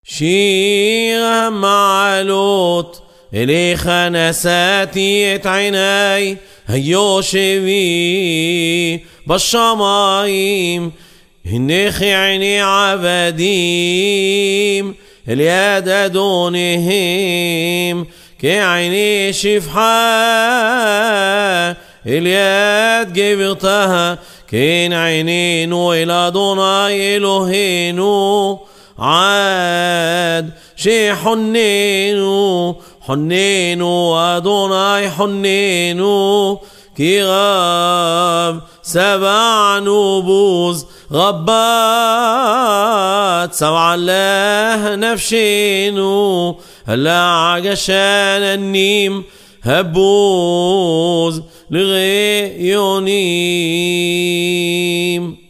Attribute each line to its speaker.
Speaker 1: شيغ معلوت إليخ نساتي את عيني היושבי בשמיים הנך עיני עבדים אל יד אדוניהם כעיני שפחה אל יד גברתה כן עינינו אל אדוני אלוהינו عاد شي حنينو أدوناي حنينو كي غاب 7 نبوز غبات 7 الله نفشينو هلا عقشان النيم هبوز لغيونيم